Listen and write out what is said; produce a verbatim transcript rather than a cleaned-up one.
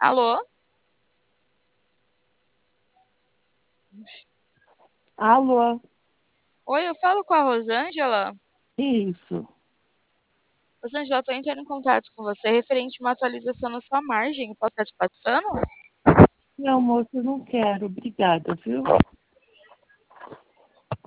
Alô? Alô? Oi, eu falo com a Rosângela. Isso. Rosângela, eu tô entrando em contato com você referente a uma atualização na sua margem. Posso estar te passando? Meu moço, não quero. Obrigada, viu?